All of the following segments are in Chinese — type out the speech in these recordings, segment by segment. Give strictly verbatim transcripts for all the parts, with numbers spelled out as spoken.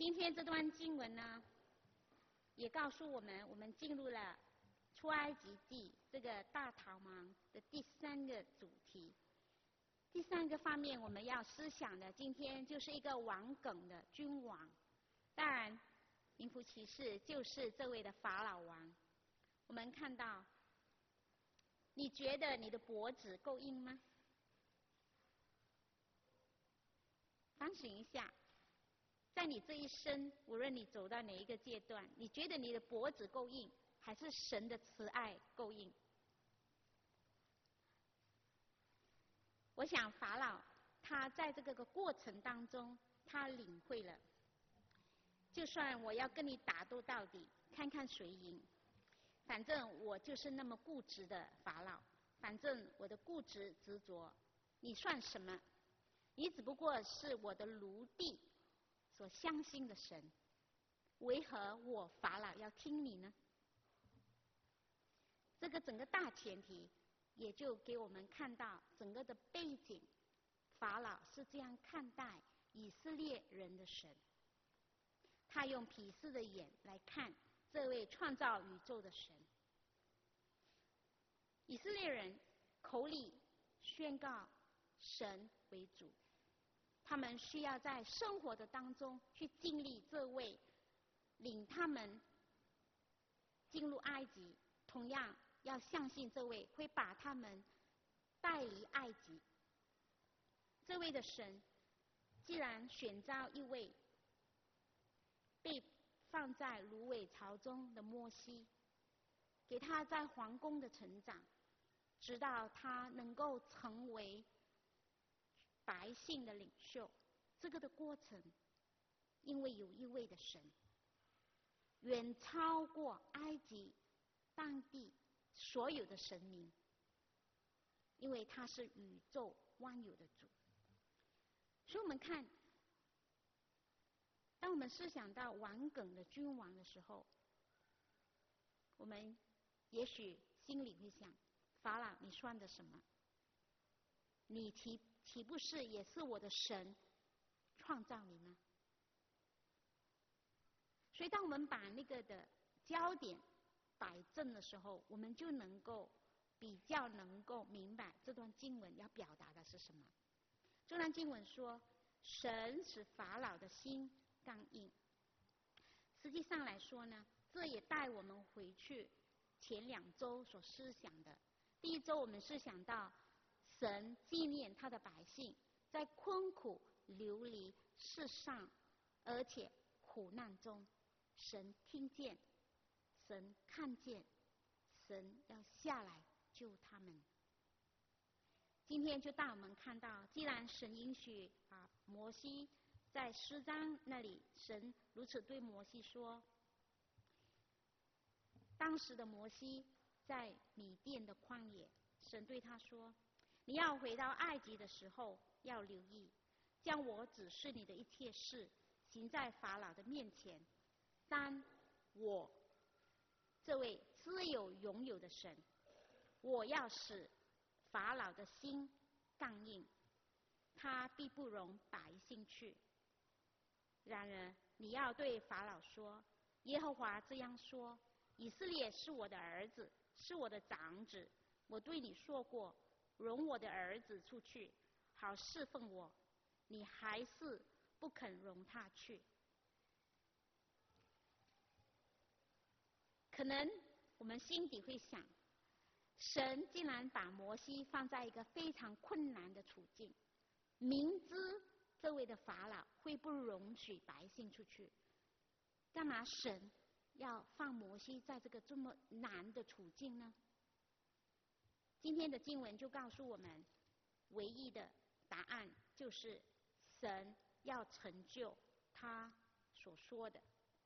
今天这段经文呢，也告诉我们，我们进入了出埃及记这个大逃亡的第三个主题。第三个方面我们要思想的，今天就是一个王梗的君王。当然，名副其实就是这位的法老王。我们看到，你觉得你的脖子够硬吗？反省一下，在你这一生，无论你走到哪一个阶段，你觉得你的脖子够硬，还是神的慈爱够硬？我想法老他在这个过程当中，他领会了，就算我要跟你打斗到底，看看谁赢，反正我就是那么固执的法老，反正我的固执执着，你算什么？你只不过是我的奴隶所相信的神，为何我法老要听你呢？这个整个大前提也就给我们看到整个的背景，法老是这样看待以色列人的神，他用鄙视的眼来看这位创造宇宙的神。以色列人口里宣告神为主，他们需要在生活的当中去经历这位领他们进入埃及，同样要相信这位会把他们带离埃及。这位的神既然选召一位被放在芦苇巢中的摩西，给他在皇宫的成长，直到他能够成为百姓的领袖，这个的过程，因为有一位的神远超过埃及当地所有的神明，因为他是宇宙万有的主。所以我们看，当我们思想到王梗的君王的时候，我们也许心里会想，法老你算的什么？你岂岂不是也是我的神创造你吗？所以当我们把那个的焦点摆正的时候，我们就能够比较能够明白这段经文要表达的是什么。这段经文说，神使法老的心刚硬。实际上来说呢，这也带我们回去前两周所思想的。第一周我们思想到神纪念他的百姓在困苦流离世上，而且苦难中，神听见，神看见，神要下来救他们。今天就带我们看到，既然神允许啊摩西在诗章那里，神如此对摩西说，当时的摩西在米甸的旷野，神对他说，你要回到埃及的时候要留意，将我指示你的一切事行在法老的面前。三，我这位自有永有的神，我要使法老的心刚硬，他必不容百姓去。然而你要对法老说，耶和华这样说，以色列是我的儿子，是我的长子，我对你说过，容我的儿子出去，好侍奉我，你还是不肯容他去。可能我们心底会想，神竟然把摩西放在一个非常困难的处境，明知这位的法老会不容许百姓出去，干嘛神要放摩西在这个这么难的处境呢？今天的经文就告诉我们，唯一的答案就是神要成就他所说的。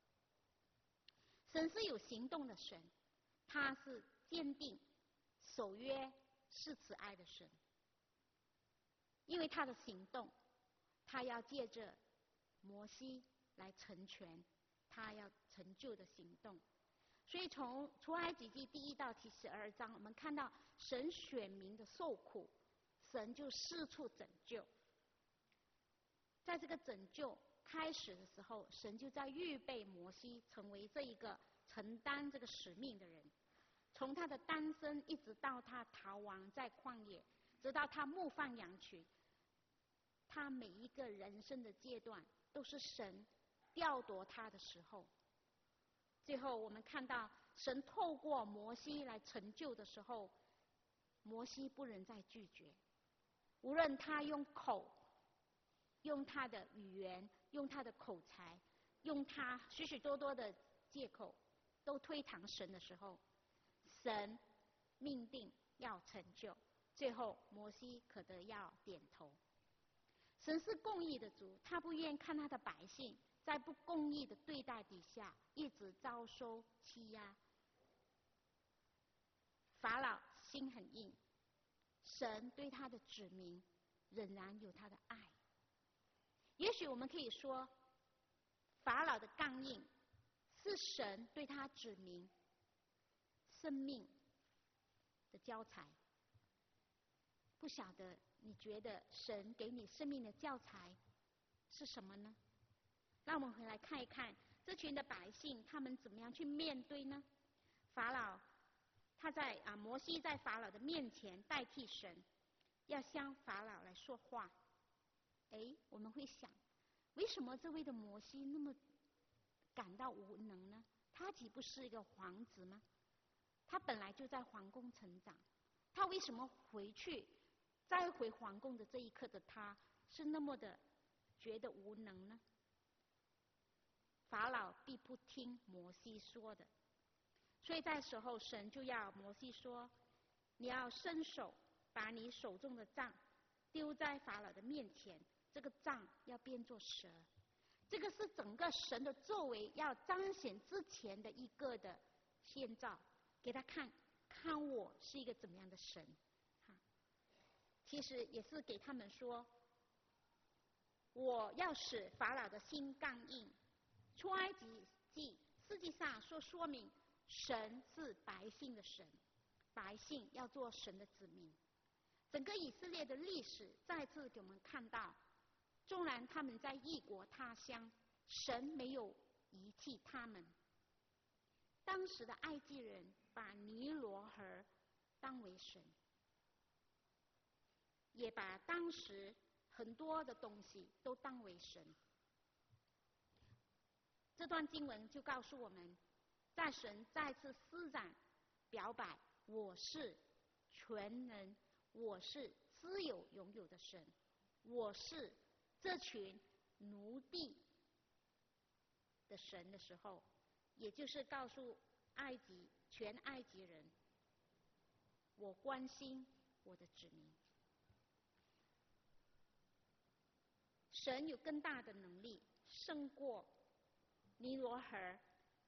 神是有行动的神，他是坚定守约是慈爱的神，因为他的行动，他要借着摩西来成全他要成就的行动。所以从出埃及记第一到第十二章，我们看到神选民的受苦，神就四处拯救。在这个拯救开始的时候，神就在预备摩西成为这一个承担这个使命的人。从他的诞生一直到他逃亡在旷野，直到他牧放羊群，他每一个人生的阶段都是神调夺他的时候。最后我们看到神透过摩西来成就的时候，摩西不能再拒绝，无论他用口，用他的语言，用他的口才，用他许许多多的借口都推搪神的时候，神命定要成就，最后摩西可得要点头。神是公义的主，他不愿看他的百姓在不公义的对待底下一直遭受欺压。法老心很硬，神对他的子民仍然有他的爱。也许我们可以说，法老的刚硬是神对他子民生命的教材。不晓得你觉得神给你生命的教材是什么呢？让我们回来看一看这群的百姓他们怎么样去面对呢？法老他在啊，摩西在法老的面前代替神，要向法老来说话。哎，我们会想，为什么这位的摩西那么感到无能呢？他岂不是一个皇子吗？他本来就在皇宫成长，他为什么回去再回皇宫的这一刻的他是那么的觉得无能呢？法老必不听摩西说的，所以在时候神就要摩西说，你要伸手把你手中的杖丢在法老的面前，这个杖要变作蛇。这个是整个神的作为要彰显之前的一个的先兆，给他看看我是一个怎么样的神。其实也是给他们说，我要使法老的心刚硬。出埃及记实际上说说明神是百姓的神，百姓要做神的子民。整个以色列的历史再次给我们看到，纵然他们在异国他乡，神没有遗弃他们。当时的埃及人把尼罗河当为神，也把当时很多的东西都当为神。这段经文就告诉我们，在神再次施展表白，我是全能，我是自有拥有的神，我是这群奴婢的神的时候，也就是告诉埃及全埃及人，我关心我的子民。神有更大的能力，胜过尼罗河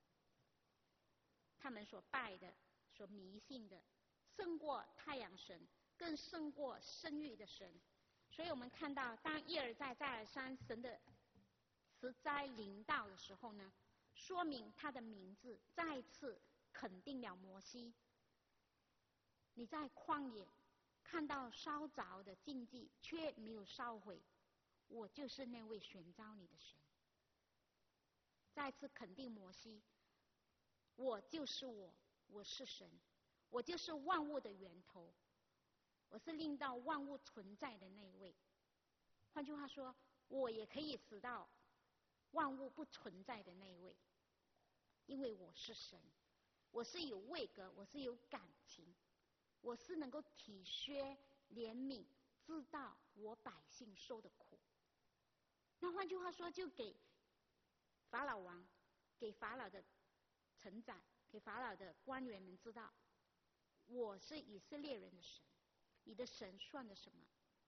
他们所拜的、所迷信的，胜过太阳神，更胜过生育的神。所以我们看到，当一而再、再而三神的实灾临到的时候呢，说明他的名字再次肯定了摩西。你在旷野看到烧着的荆棘，却没有烧毁，我就是那位选召你的神。再次肯定摩西，我就是我，我是神，我就是万物的源头，我是令到万物存在的那一位。换句话说，我也可以使到万物不存在的那一位，因为我是神，我是有位格，我是有感情，我是能够体恤怜悯，知道我百姓受的苦。那换句话说，就给法老王，给法老的臣宰，给法老的官员们知道，我是以色列人的神，你的神算的什么？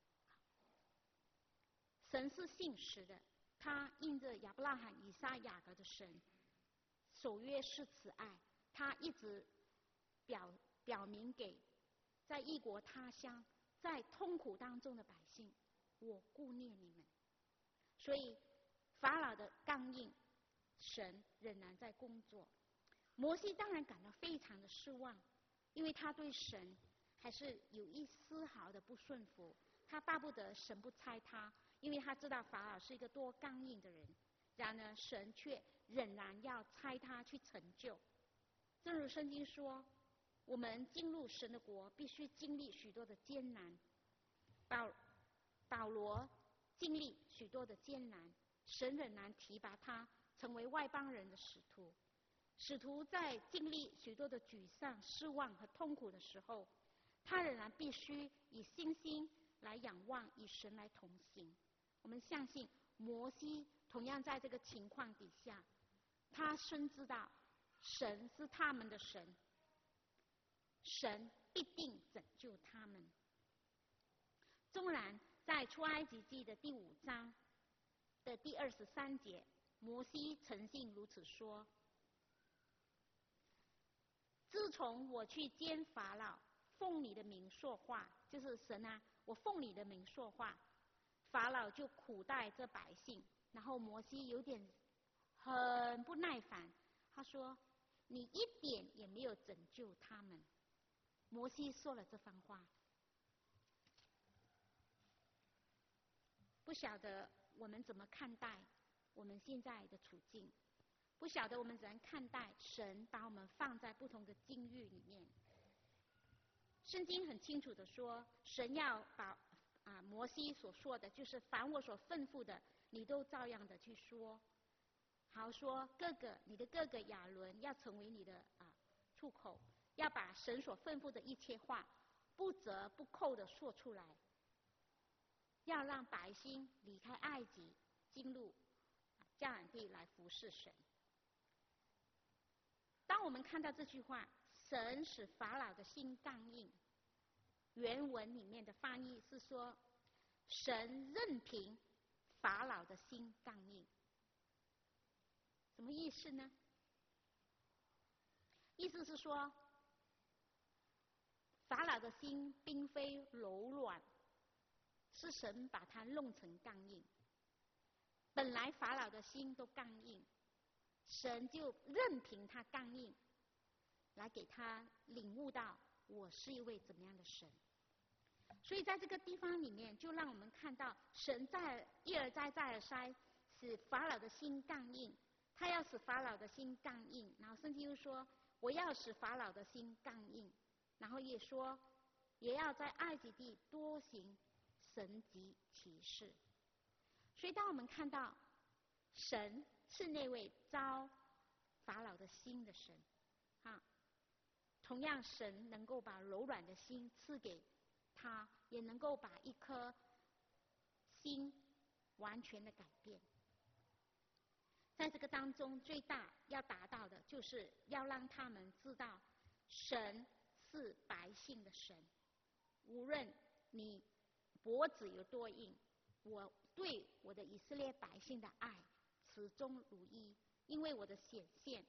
神是信实的，他印着亚伯拉罕、以撒、雅各的神，守约是慈爱，他一直表表明给在异国他乡、在痛苦当中的百姓，我顾念你们。所以法老的刚硬，神仍然在工作。摩西当然感到非常的失望，因为他对神还是有一丝毫的不顺服，他巴不得神不差他， 因为他知道法老是一个多刚硬的人。然而神却仍然要差他去成就。正如圣经说，我们进入神的国必须经历许多的艰难。保保罗经历许多的艰难，神仍然提拔他成为外邦人的使徒。使徒在经历许多的沮丧、失望和痛苦的时候，他仍然必须以信心来仰望，与神来同行。我们相信摩西同样在这个情况底下，他深知道神是他们的神，神必定拯救他们。纵然在出埃及记的第五章的第二十三节，摩西诚信如此说：自从我去见法老，奉你的名说话，就是神啊，我奉你的名说话，法老就苦待这百姓。然后摩西有点很不耐烦，他说：你一点也没有拯救他们。摩西说了这番话，不晓得我们怎么看待我们现在的处境，不晓得我们怎样看待神把我们放在不同的境遇里面。圣经很清楚的说，神要把啊摩西所说的，就是凡我所吩咐的，你都照样的去说。好说，哥哥，你的哥哥亚伦要成为你的啊出口，要把神所吩咐的一切话不折不扣的说出来，要让百姓离开埃及，进入迦南地来服侍神。当我们看到这句话，神使法老的心刚硬，原文里面的翻译是说，神任凭法老的心刚硬。什么意思呢？意思是说，法老的心并非柔软，是神把它弄成刚硬。本来法老的心都刚硬，神就任凭他刚硬，来给他领悟到我是一位怎么样的神。所以在这个地方里面，就让我们看到神在一而再再而三使法老的心刚硬，他要使法老的心刚硬，然后圣经又说我要使法老的心刚硬，然后也说也要在埃及地多行神迹奇事。所以当我们看到神是那位招法老的心的神啊，同样神能够把柔软的心赐给他，也能够把一颗心完全的改变。在这个当中，最大要达到的就是要让他们知道神是百姓的神，无论你脖子有多硬，我对我的以色列百姓的爱始终如一。因为我的显现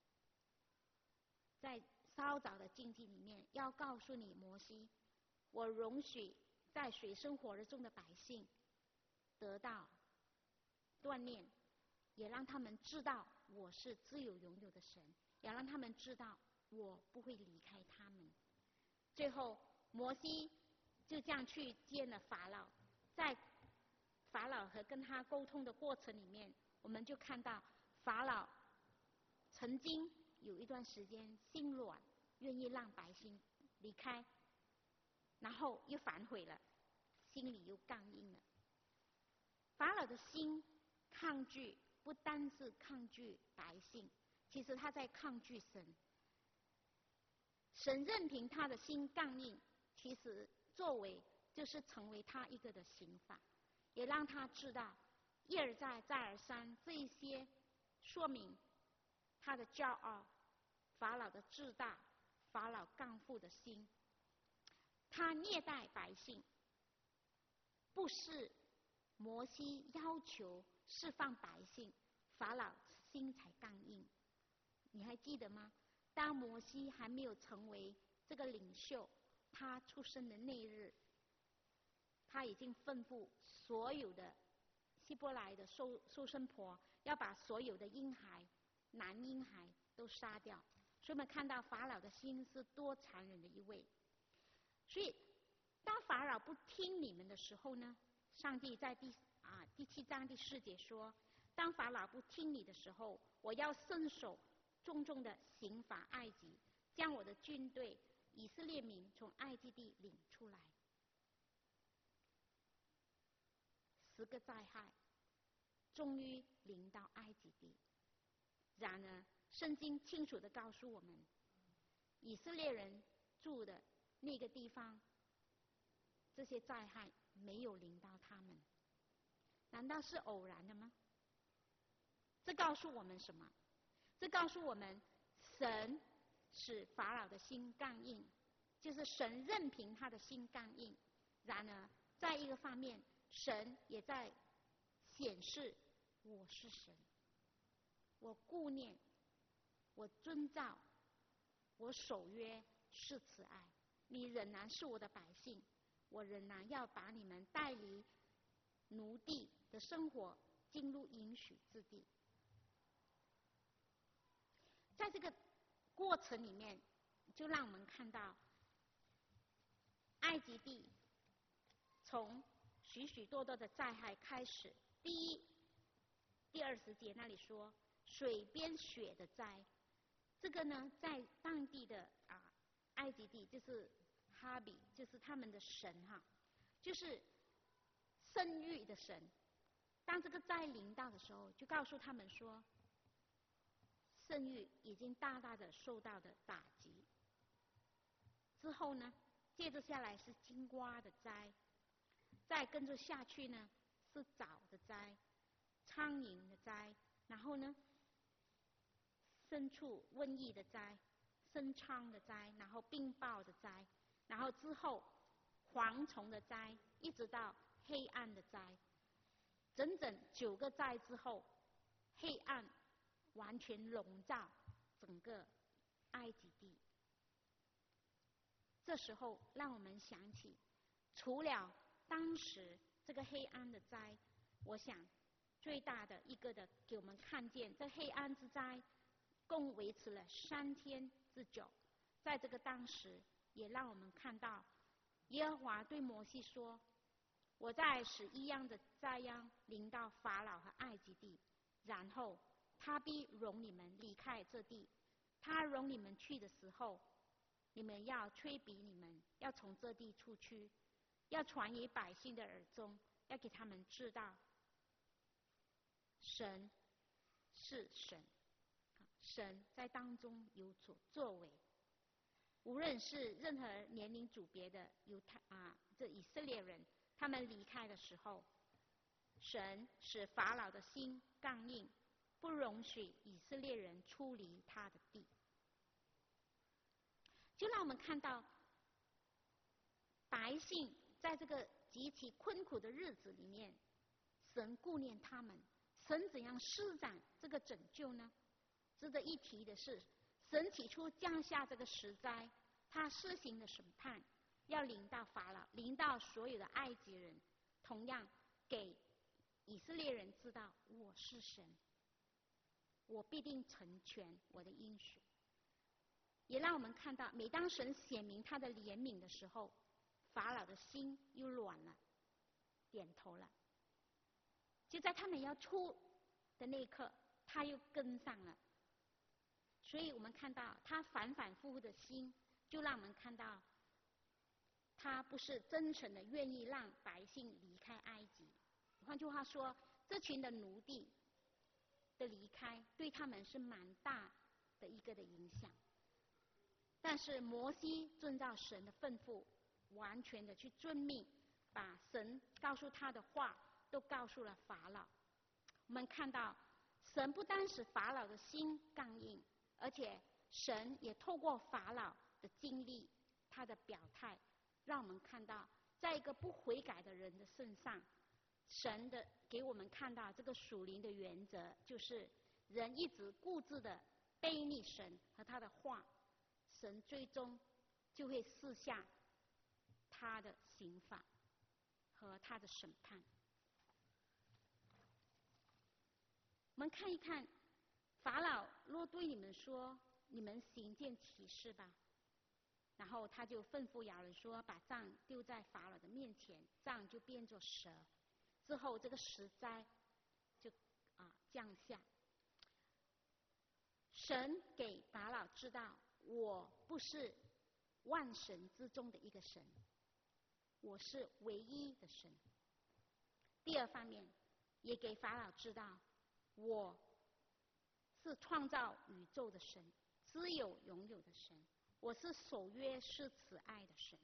在稍早的经济里面要告诉你，摩西，我容许在水深火热中的百姓得到锻炼，也让他们知道我是自有永有的神，也让他们知道我不会离开他们。最后摩西就这样去见了法老，在法老和跟他沟通的过程里面，我们就看到法老曾经有一段时间心软，愿意让百姓离开，然后又反悔了，心里又刚硬了。法老的心抗拒，不单是抗拒百姓，其实他在抗拒神。神任凭他的心刚硬，其实作为就是成为他一个的刑罚，也让他知道一而再再而三，这一些说明他的骄傲，法老的自大，法老刚愎的心。他虐待百姓，不是摩西要求释放百姓，法老心才刚硬。你还记得吗？当摩西还没有成为这个领袖，他出生的那日，他已经吩咐所有的希伯来的收收生婆要把所有的婴孩男婴孩都杀掉。所以我们看到法老的心是多残忍的一位。所以当法老不听你们的时候呢，上帝在第第七章第四节说，当法老不听你的时候，我要伸手重重的刑罚埃及，将我的军队以色列民从埃及地领出来。十个灾害终于临到埃及地。然而圣经清楚地告诉我们，以色列人住的那个地方，这些灾害没有临到他们。难道是偶然的吗？这告诉我们什么？这告诉我们，神使法老的心刚硬，就是神任凭他的心刚硬。然而在一个方面，神也在显示我是神，我顾念，我遵照，我守约是慈爱，你仍然是我的百姓，我仍然要把你们带离奴隶的生活，进入应许之地。在这个过程里面，就让我们看到埃及地从许许多多的灾害开始。第一，第二十节那里说水边雪的灾，这个呢在当地的啊埃及地就是哈比，就是他们的神哈，就是生育的神。当这个灾临到的时候，就告诉他们说，生育已经大大的受到的打击。之后呢，接着下来是金瓜的灾，再跟着下去呢是藻的灾，苍蝇的灾，然后呢牲畜瘟疫的灾，生疮的灾，然后病暴的灾，然后之后蝗虫的灾，一直到黑暗的灾。整整九个灾之后，黑暗完全笼罩整个埃及地。这时候让我们想起，除了当时这个黑暗的灾，我想最大的一个的给我们看见，这黑暗之灾共维持了三天之久。在这个当时也让我们看到，耶和华对摩西说，我在使一样的灾殃临到法老和埃及地，然后他必容你们离开这地。他容你们去的时候，你们要吹逼你们，要从这地出去，要传于百姓的耳中，要给他们知道，神是神，神在当中有所作为。无论是任何年龄组别的犹太啊，这以色列人，他们离开的时候，神使法老的心刚硬，不容许以色列人出离他的地。就让我们看到，百姓在这个极其困苦的日子里面，神顾念他们。神怎样施展这个拯救呢？值得一提的是，神起初降下这个十灾，他施行的审判要临到法老，临到所有的埃及人，同样给以色列人知道，我是神，我必定成全我的应许。也让我们看到，每当神显明他的怜悯的时候，法老的心又软了，点头了。就在他们要出的那一刻，他又跟上了。所以我们看到他反反复复的心，就让我们看到他不是真诚的愿意让百姓离开埃及。换句话说，这群的奴隶的离开对他们是蛮大的一个的影响。但是摩西遵照神的吩咐，完全的去遵命，把神告诉他的话都告诉了法老。我们看到神不单使法老的心刚硬，而且神也透过法老的经历，他的表态，让我们看到在一个不悔改的人的身上，神的给我们看到这个属灵的原则，就是人一直固执的背逆神和他的话，神最终就会赐下他的刑罚和他的审判。我们看一看，法老若对你们说，你们行件奇事吧，然后他就吩咐亚伦说，把杖丢在法老的面前，杖就变作蛇， 之后，这个十灾就啊降下。神给法老知道，我不是万神之中的一个神，我是唯一的神。第二方面，也给法老知道，我是创造宇宙的神，自有永有的神，我是守约是慈爱的神。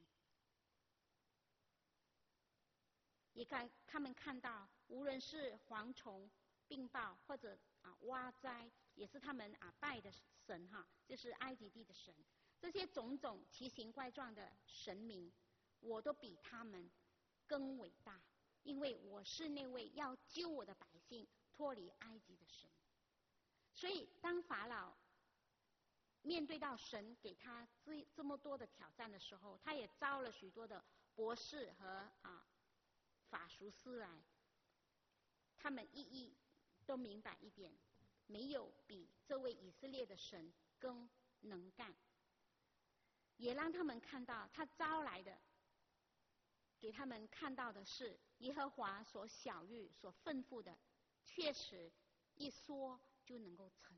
也看他们看到，无论是蝗虫、病暴或者啊蛙灾，也是他们啊拜的神哈，就是埃及地的神。这些种种奇形怪状的神明，我都比他们更伟大，因为我是那位要救我的百姓脱离埃及的神。所以，当法老面对到神给他这这么多的挑战的时候，他也招了许多的博士和啊法术师来，他们一一都明白一点，没有比这位以色列的神更能干，也让他们看到他招来的，给他们看到的是耶和华所晓谕、所吩咐的，确实一说就能够成。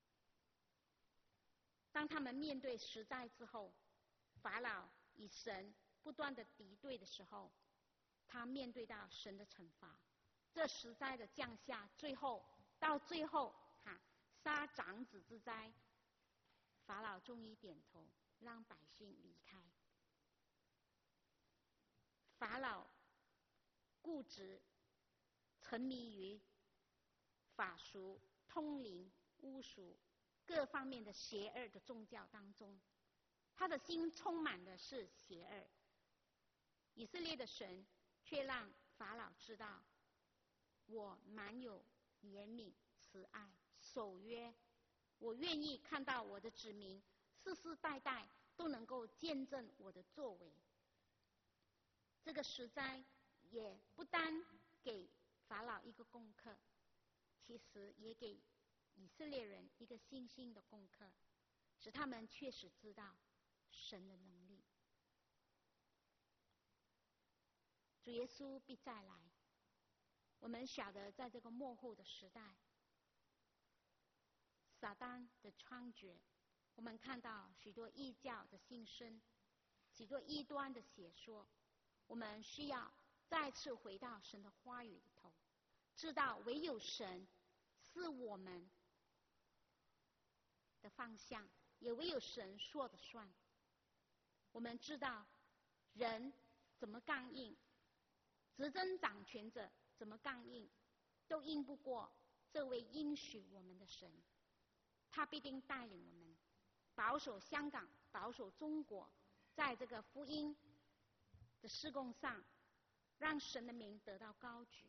当他们面对十灾之后，法老与神不断的敌对的时候，他面对到神的惩罚，这十灾的降下，最后到最后哈杀长子之灾，法老终于点头，让百姓离开。法老固执、沉迷于法术、通灵、巫术各方面的邪恶的宗教当中，他的心充满的是邪恶。以色列的神却让法老知道，我满有怜悯、慈爱、守约，我愿意看到我的子民世世代代都能够见证我的作为。这个十灾也不单给法老一个功课，其实也给以色列人一个新兴的功课，使他们确实知道神的能力。主耶稣必再来，我们晓得在这个末后的时代，撒旦的猖獗，我们看到许多异教的兴盛，许多异端的邪说，我们需要再次回到神的话语里头，知道唯有神是我们的方向，也唯有神说的算。我们知道人怎么刚硬，执政掌权者怎么刚硬，都硬不过这位应许我们的神。他必定带领我们保守香港，保守中国，在这个福音的事工上，让神的名得到高举。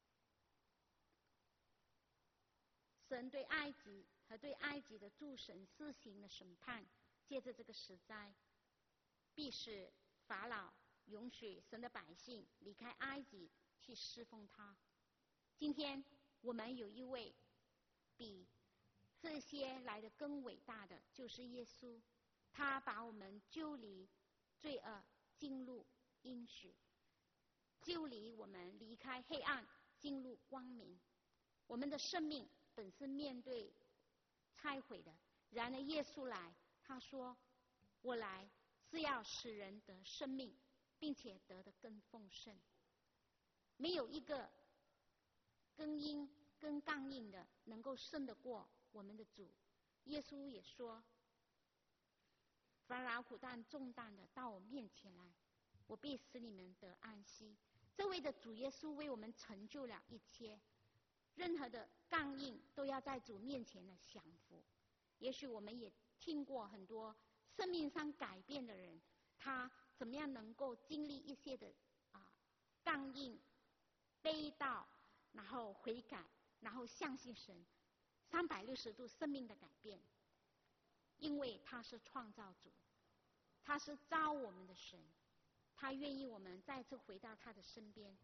神对埃及和对埃及的诸神施行的审判，借着这个十灾，必使法老允许神的百姓离开埃及去侍奉他。今天我们有一位比这些来的更伟大的，就是耶稣，他把我们救离罪恶，进入应许，救离我们离开黑暗，进入光明。我们的生命本是面对拆毁的，然而耶稣来，他说我来是要使人得生命，并且得的更丰盛。没有一个更硬更刚硬的能够胜得过我们的主。耶稣也说，凡劳苦担重担的到我面前来，我必使你们得安息。这位的主耶稣为我们成就了一切，任何的刚硬都要在主面前来降服。也许我们也听过很多生命上改变的人，他怎么样能够经历一些的啊刚硬、悲悼，然后悔改，然后相信神，三百六十度生命的改变。因为他是创造主，他是造我们的神，他愿意我们再次回到他的身边。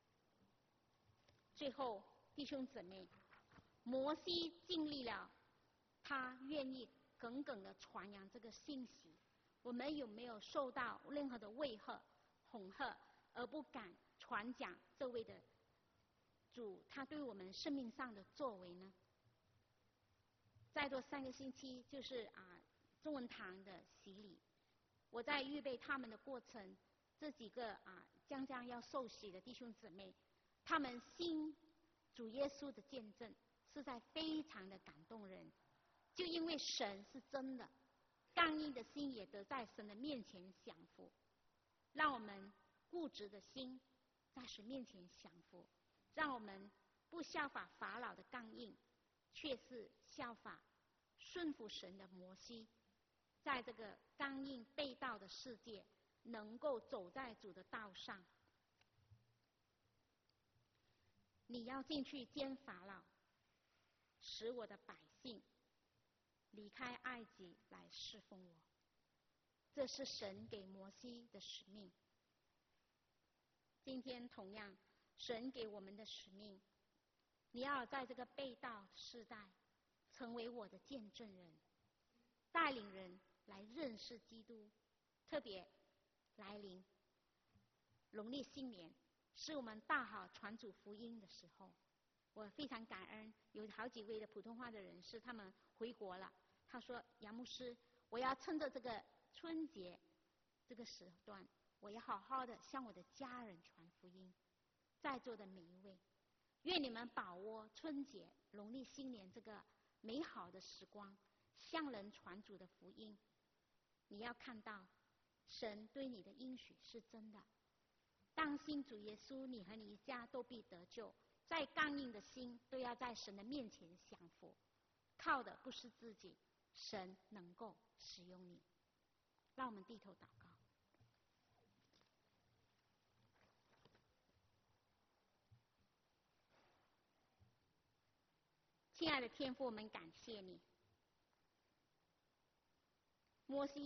最后，弟兄姊妹，摩西经历了，他愿意耿耿的传扬这个信息。我们有没有受到任何的威吓、恐吓，而不敢传讲这位的主他对我们生命上的作为呢？再多三个星期就是啊中文堂的洗礼，我在预备他们的过程，这几个啊将将要受洗的弟兄姊妹，他们信主耶稣的见证实在非常的感动人。就因为神是真的，刚硬的心也得在神的面前降服，让我们固执的心在神面前降服，让我们不效法法老的刚硬，却是效法顺服神的摩西，在这个刚硬背道的世界能够走在主的道上。你要进去见法老，使我的百姓离开埃及来侍奉我，这是神给摩西的使命。今天同样，神给我们的使命，你要在这个背道世代成为我的见证人，带领人来认识基督。特别来临农历新年，是我们大好传主福音的时候。我非常感恩，有好几位的普通话的人士，他们回国了。他说：杨牧师，我要趁着这个春节这个时段，我要好好的向我的家人传福音。在座的每一位，愿你们把握春节农历新年这个美好的时光，向人传主的福音。你要看到神对你的应许是真的，当信主耶稣，你和你一家都必得救。再刚硬的心都要在神的面前降服，靠的不是自己，神能够使用你。让我们低头祷告。亲爱的天父，我们感谢你。摩西